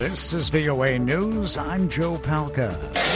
This is VOA News. I'm Joe Palca.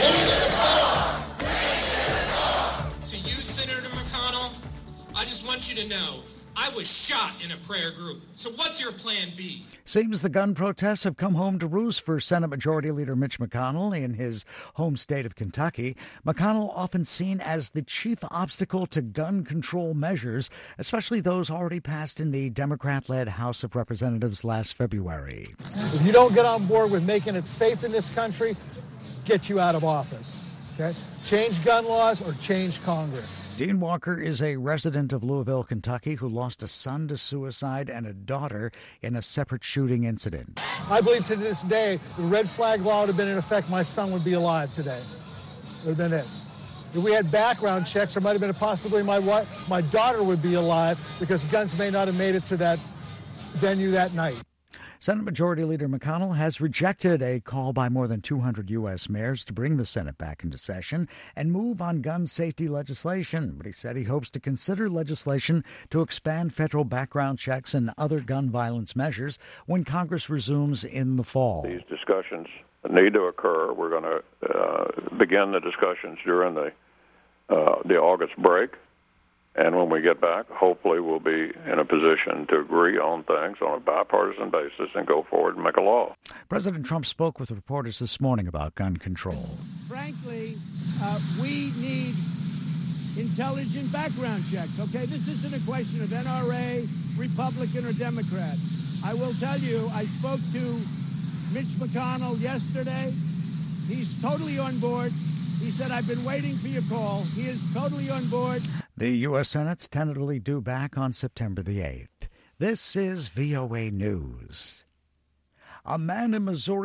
To you, Senator McConnell, I just want you to know I was shot in a prayer group. So what's your plan B? Seems the gun protests have come home to roost for Senate Majority Leader Mitch McConnell in his home state of Kentucky. McConnell often seen as the chief obstacle to gun control measures, especially those already passed in the Democrat-led House of Representatives last February. If you don't get on board with making it safe in this country, get you out of office. Okay? Change gun laws or change Congress. Dean Walker is a resident of Louisville, Kentucky, who lost a son to suicide and a daughter in a separate shooting incident. I believe to this day, the red flag law would have been in effect, my son would be alive today. It would have been it. If we had background checks, there might have been a possibility my daughter would be alive because guns may not have made it to that venue that night. Senate Majority Leader McConnell has rejected a call by more than 200 U.S. mayors to bring the Senate back into session and move on gun safety legislation. But he said he hopes to consider legislation to expand federal background checks and other gun violence measures when Congress resumes in the fall. These discussions need to occur. We're going to begin the discussions during the August break. And when we get back, hopefully we'll be in a position to agree on things on a bipartisan basis and go forward and make a law. President Trump spoke with reporters this morning about gun control. Frankly, we need intelligent background checks, okay? This isn't a question of NRA, Republican, or Democrat. I will tell you, I spoke to Mitch McConnell yesterday. He's totally on board. He said, I've been waiting for your call. He is totally on board. The U.S. Senate's tentatively due back on September the 8th. This is VOA News. A man in Missouri